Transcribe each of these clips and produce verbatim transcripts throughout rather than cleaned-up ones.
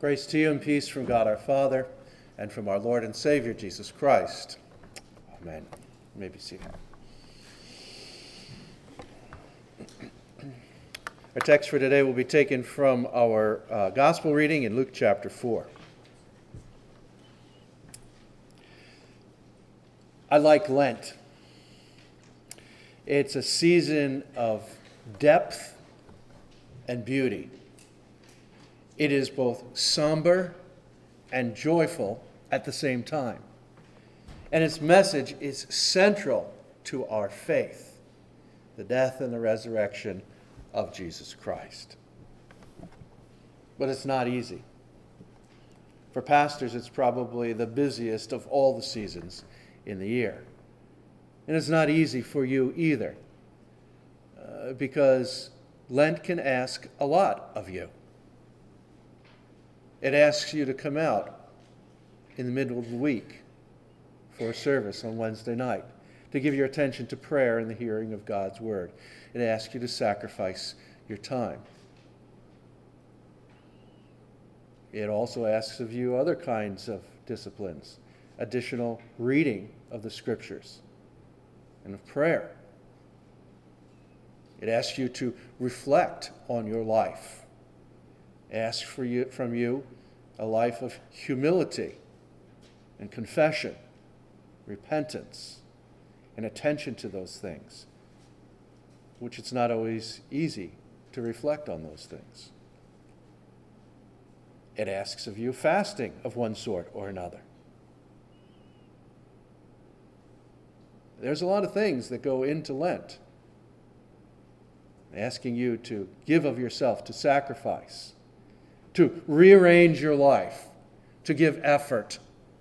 Grace to you and peace from God our Father and from our Lord and Savior Jesus Christ. Amen. You may be seated. Our text for today will be taken from our uh, gospel reading in Luke chapter four. I like Lent. It's a season of depth and beauty. It is both somber and joyful at the same time. And its message is central to our faith, the death and the resurrection of Jesus Christ. But it's not easy. For pastors, it's probably the busiest of all the seasons in the year. And it's not easy for you either, uh, because Lent can ask a lot of you. It asks you to come out in the middle of the week for a service on Wednesday night, to give your attention to prayer and the hearing of God's word. It asks you to sacrifice your time. It also asks of you other kinds of disciplines, additional reading of the scriptures and of prayer. It asks you to reflect on your life. It asks for you, from you a life of humility and confession, repentance, and attention to those things, which it's not always easy to reflect on those things. It asks of you fasting of one sort or another. There's a lot of things that go into Lent, asking you to give of yourself, to sacrifice, to rearrange your life, to give effort.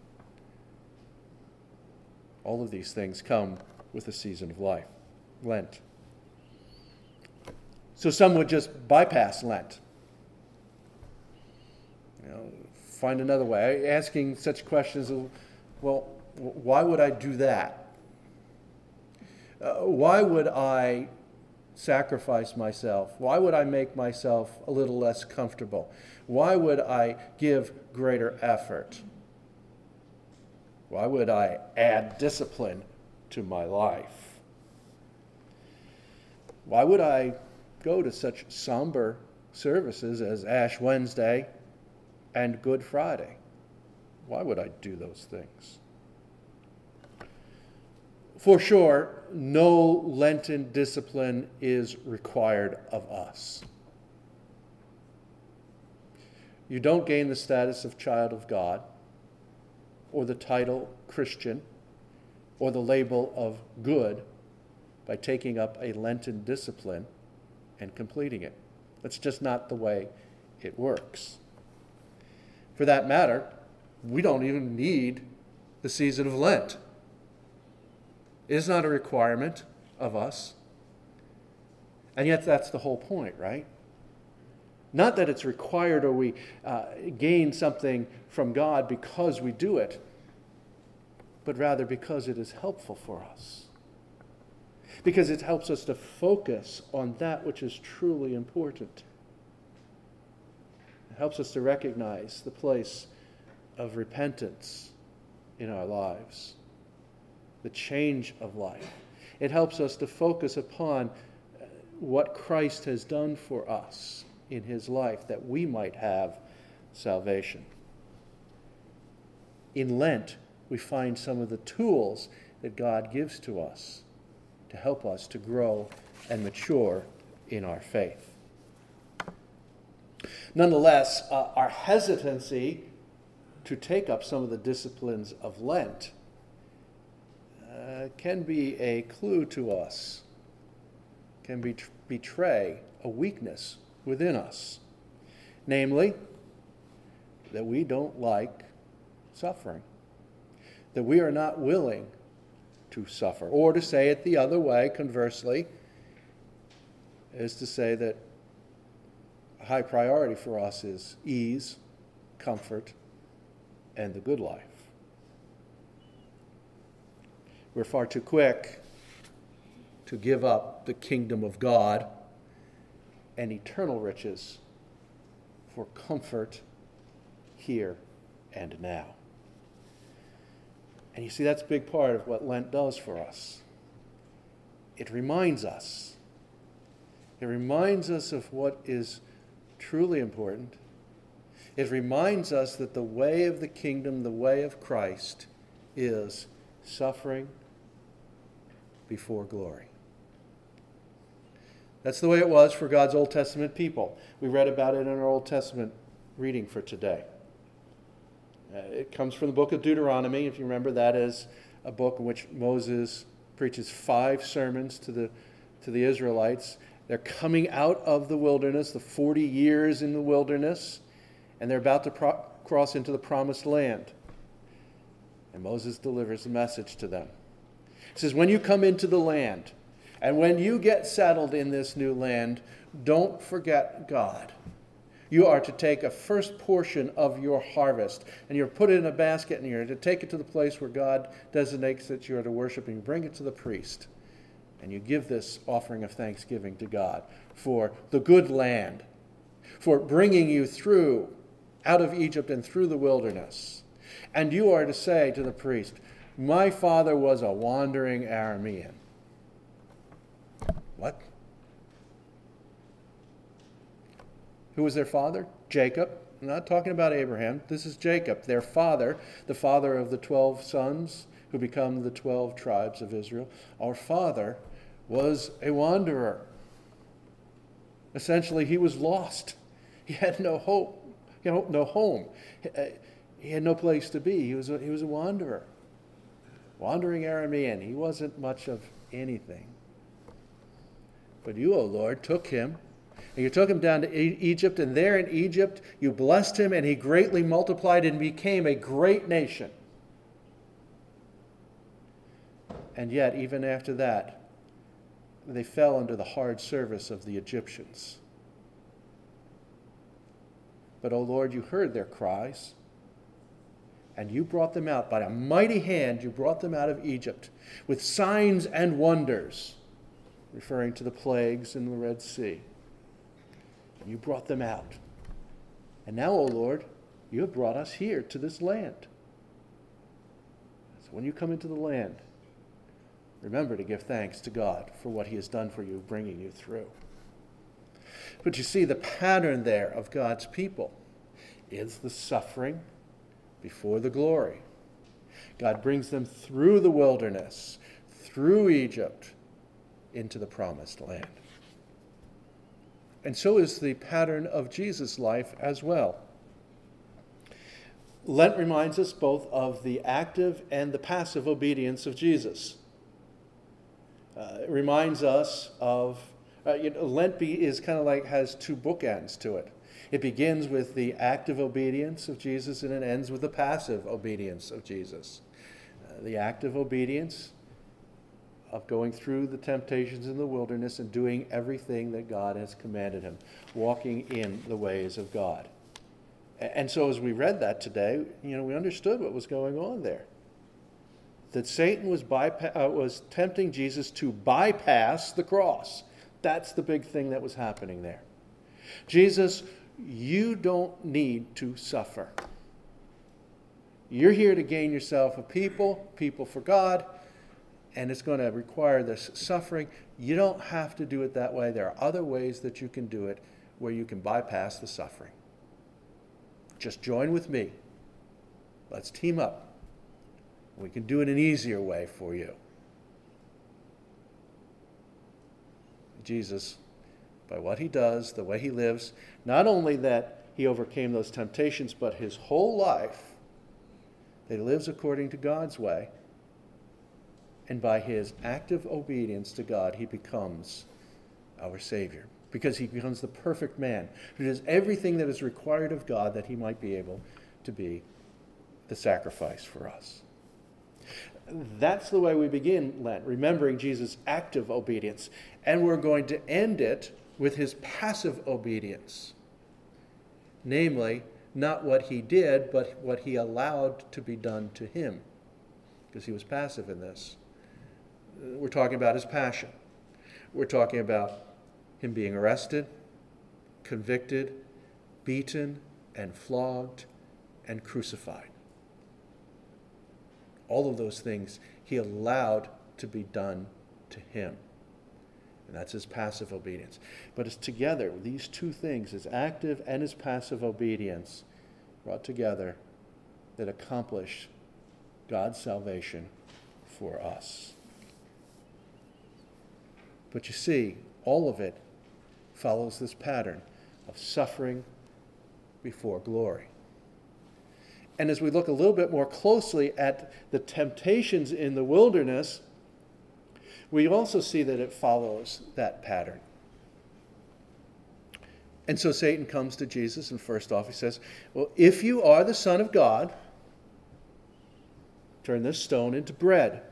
All of these things come with the season of life, Lent. So some would just bypass Lent. You know, find another way. Asking such questions of, well, why would I do that? Uh, why would I sacrifice myself? Why would I make myself a little less comfortable? Why would I give greater effort? Why would I add discipline to my life? Why would I go to such somber services as Ash Wednesday and Good Friday? Why would I do those things? For sure, no Lenten discipline is required of us. You don't gain the status of child of God, or the title Christian, or the label of good by taking up a Lenten discipline and completing it. That's just not the way it works. For that matter, we don't even need the season of Lent. It is not a requirement of us. And yet that's the whole point, right? Not that it's required or we uh, gain something from God because we do it, but rather because it is helpful for us. Because it helps us to focus on that which is truly important. It helps us to recognize the place of repentance in our lives, the change of life. It helps us to focus upon what Christ has done for us in his life, that we might have salvation. In Lent, we find some of the tools that God gives to us to help us to grow and mature in our faith. Nonetheless, uh, our hesitancy to take up some of the disciplines of Lent uh, can be a clue to us, can be, betray a weakness within us, namely, that we don't like suffering, that we are not willing to suffer. Or to say it the other way, conversely, is to say that a high priority for us is ease, comfort, and the good life. We're far too quick to give up the kingdom of God and eternal riches for comfort here and now. And you see, that's a big part of what Lent does for us. It reminds us. It reminds us of what is truly important. It reminds us that the way of the kingdom, the way of Christ, is suffering before glory. That's the way it was for God's Old Testament people. We read about it in our Old Testament reading for today. Uh, it comes from the book of Deuteronomy. If you remember, that is a book in which Moses preaches five sermons to the, to the Israelites. They're coming out of the wilderness, the forty years in the wilderness, and they're about to pro- cross into the promised land. And Moses delivers a message to them. He says, when you come into the land, and when you get settled in this new land, don't forget God. You are to take a first portion of your harvest, and you're to put it in a basket, and you're to take it to the place where God designates that you are to worship, and you bring it to the priest. And you give this offering of thanksgiving to God for the good land, for bringing you through, out of Egypt and through the wilderness. And you are to say to the priest, my father was a wandering Aramean. What? Who was their father? Jacob. I'm not talking about Abraham. This is Jacob, their father, the father of the twelve sons who become the twelve tribes of Israel. Our father was a wanderer. Essentially, he was lost. He had no hope, you know, no home. He had no place to be. He was a, he was a wanderer. Wandering Aramean. He wasn't much of anything. But you, O Lord, took him, and you took him down to e- Egypt, and there in Egypt you blessed him, and he greatly multiplied and became a great nation. And yet, even after that, they fell under the hard service of the Egyptians. But, O Lord, you heard their cries, and you brought them out. By a mighty hand, you brought them out of Egypt with signs and wonders, referring to the plagues in the Red Sea. You brought them out. And now, O Lord, you have brought us here to this land. So when you come into the land, remember to give thanks to God for what he has done for you, bringing you through. But you see, the pattern there of God's people is the suffering before the glory. God brings them through the wilderness, through Egypt, into the promised land. And so is the pattern of Jesus' life as well. Lent reminds us both of the active and the passive obedience of Jesus. Uh, it reminds us of, uh, you know, Lent be, is kind of like, has two bookends to it. It begins with the active obedience of Jesus, and it ends with the passive obedience of Jesus. Uh, the active obedience of going through the temptations in the wilderness and doing everything that God has commanded him, walking in the ways of God. And so as we read that today, you know, we understood what was going on there. That Satan was, bypa- uh, was tempting Jesus to bypass the cross. That's the big thing that was happening there. Jesus, you don't need to suffer. You're here to gain yourself a people, people for God, and it's going to require this suffering. You don't have to do it that way. There are other ways that you can do it where you can bypass the suffering. Just join with me. Let's team up. We can do it an easier way for you. Jesus, by what he does, the way he lives, not only that he overcame those temptations, but his whole life, that he lives according to God's way. And by his active obedience to God, he becomes our Savior. Because he becomes the perfect man who does everything that is required of God that he might be able to be the sacrifice for us. That's the way we begin Lent, remembering Jesus' active obedience. And we're going to end it with his passive obedience. Namely, not what he did, but what he allowed to be done to him. Because he was passive in this. We're talking about his passion. We're talking about him being arrested, convicted, beaten, and flogged, and crucified. All of those things he allowed to be done to him. And that's his passive obedience. But it's together, these two things, his active and his passive obedience, brought together, that accomplish God's salvation for us. But you see, all of it follows this pattern of suffering before glory. And as we look a little bit more closely at the temptations in the wilderness, we also see that it follows that pattern. And so Satan comes to Jesus, and first off he says, well, if you are the Son of God, turn this stone into bread.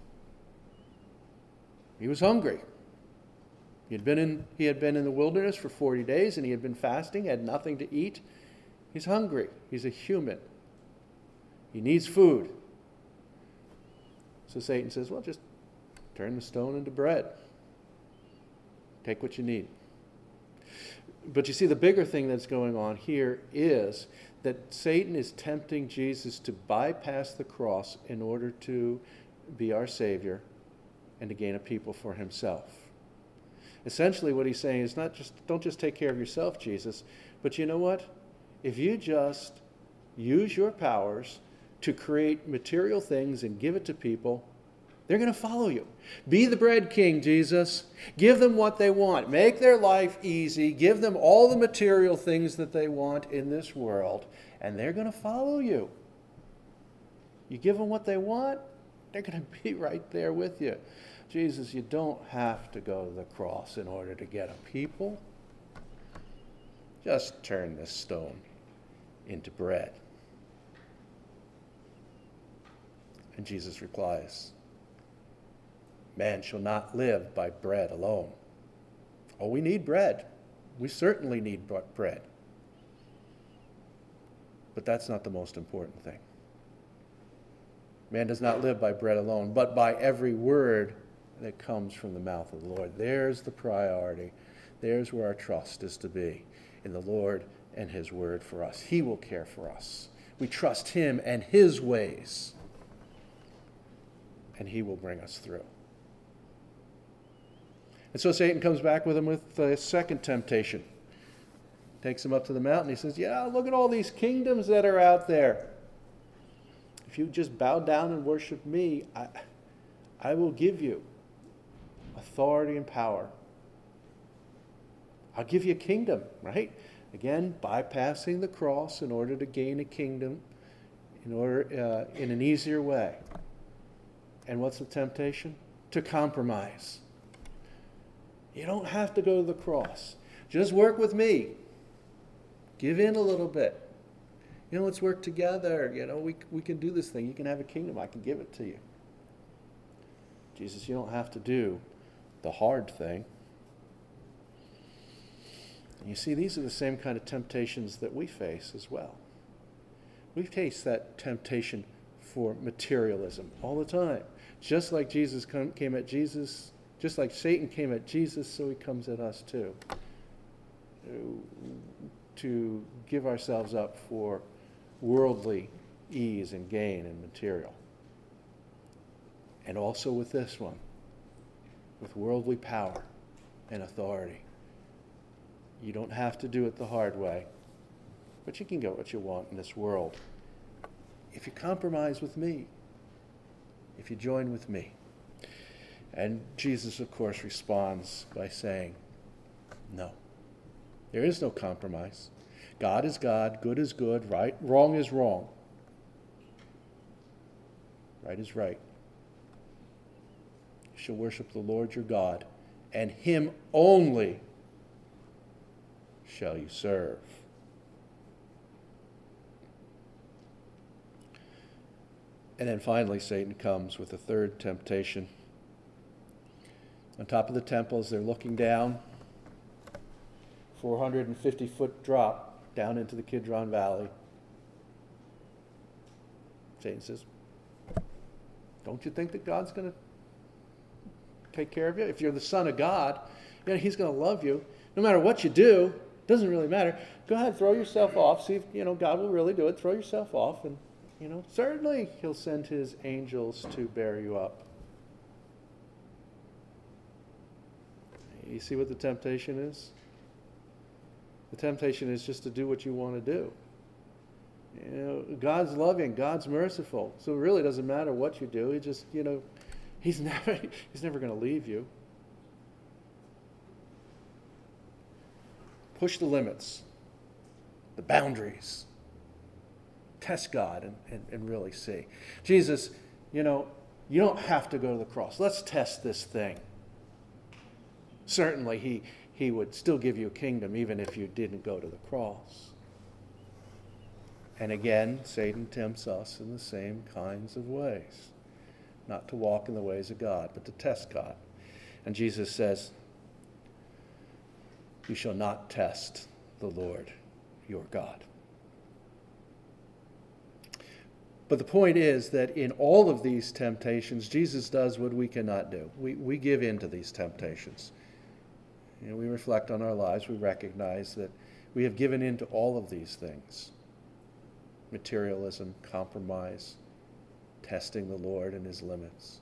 He was hungry. He had been in, he had been in the wilderness for forty days, and he had been fasting, had nothing to eat. He's hungry. He's a human. He needs food. So Satan says, well, just turn the stone into bread. Take what you need. But you see, the bigger thing that's going on here is that Satan is tempting Jesus to bypass the cross in order to be our Savior and to gain a people for himself. Essentially what he's saying is not just, don't just take care of yourself, Jesus, but you know what? If you just use your powers to create material things and give it to people, they're going to follow you. Be the bread king, Jesus. Give them what they want. Make their life easy. Give them all the material things that they want in this world, and they're going to follow you. You give them what they want, they're going to be right there with you. Jesus, you don't have to go to the cross in order to get a people. Just turn this stone into bread. And Jesus replies, man shall not live by bread alone. Oh, we need bread. We certainly need bread. But that's not the most important thing. Man does not live by bread alone, but by every word that comes from the mouth of the Lord. There's the priority. There's where our trust is to be, in the Lord and his word for us. He will care for us. We trust him and his ways, and he will bring us through. And so Satan comes back with him with the second temptation. Takes him up to the mountain. He says, yeah, look at all these kingdoms that are out there. If you just bow down and worship me, I, I will give you authority and power. I'll give you a kingdom, right? Again, bypassing the cross in order to gain a kingdom in order uh, in an easier way. And what's the temptation? To compromise. You don't have to go to the cross. Just work with me. Give in a little bit. You know, let's work together. You know, we we can do this thing. You can have a kingdom. I can give it to you. Jesus, you don't have to do the hard thing. And you see, these are the same kind of temptations that we face as well. We face that temptation for materialism all the time. Just like Jesus come, came at Jesus, just like Satan came at Jesus, so he comes at us too. To give ourselves up for worldly ease and gain and material. And also with this one, with worldly power and authority. You don't have to do it the hard way, but you can get what you want in this world if you compromise with me, if you join with me. And Jesus, of course, responds by saying, no, there is no compromise. God is God, good is good, right, wrong is wrong. Right is right. You shall worship the Lord your God, and him only shall you serve. And then finally, Satan comes with a third temptation. On top of the temple, as they're looking down, four hundred fifty foot drop down into the Kidron Valley. Satan says, don't you think that God's going to take care of you? If you're the Son of God, you know, he's going to love you. No matter what you do, Doesn't really matter. Go ahead, throw yourself off. See if, you know, God will really do it. Throw yourself off, and, you know, certainly he'll send his angels to bear you up. You see what the temptation is? The temptation is just to do what you want to do. You know, God's loving, God's merciful. So it really doesn't matter what you do. He just, you know, he's never he's never going to leave you. Push the limits, the boundaries. Test God and, and, and really see. Jesus, you know, you don't have to go to the cross. Let's test this thing. Certainly he, he would still give you a kingdom even if you didn't go to the cross. And again, Satan tempts us in the same kinds of ways. Not to walk in the ways of God, but to test God. And Jesus says, you shall not test the Lord your God. But the point is that in all of these temptations, Jesus does what we cannot do. We, we give in to these temptations. You know, we reflect on our lives. We recognize that we have given in to all of these things. Materialism, compromise, testing the Lord and his limits.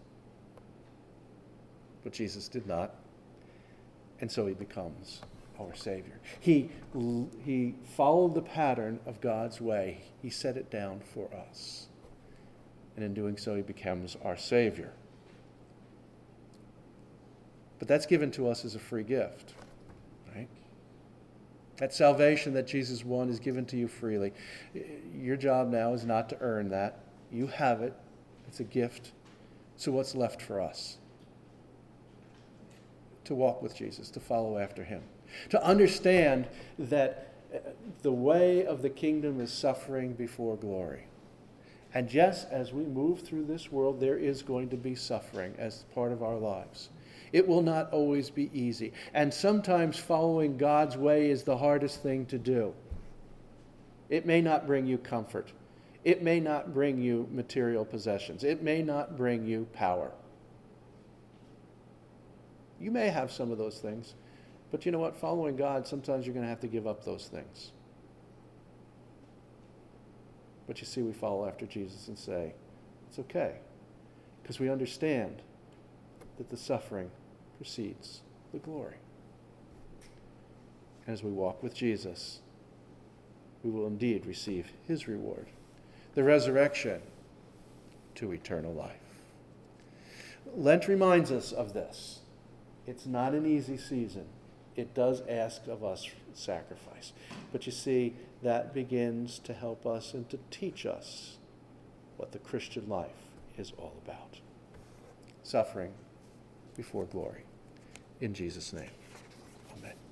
But Jesus did not. And so he becomes our Savior. He, he followed the pattern of God's way. He set it down for us. And in doing so, he becomes our Savior. But that's given to us as a free gift, right? That salvation that Jesus won is given to you freely. Your job now is not to earn that. You have it. It's a gift. So what's left for us? To walk with Jesus, to follow after him. To understand that the way of the kingdom is suffering before glory. And just as we move through this world, there is going to be suffering as part of our lives. It will not always be easy. And sometimes following God's way is the hardest thing to do. It may not bring you comfort. It may not bring you material possessions. It may not bring you power. You may have some of those things. But you know what? Following God, sometimes you're going to have to give up those things. But you see, we follow after Jesus and say, it's okay. Because we understand that the suffering precedes the glory. As we walk with Jesus, we will indeed receive his reward, the resurrection to eternal life. Lent reminds us of this. It's not an easy season. It does ask of us sacrifice. But you see, that begins to help us and to teach us what the Christian life is all about. Suffering before glory. In Jesus' name, amen.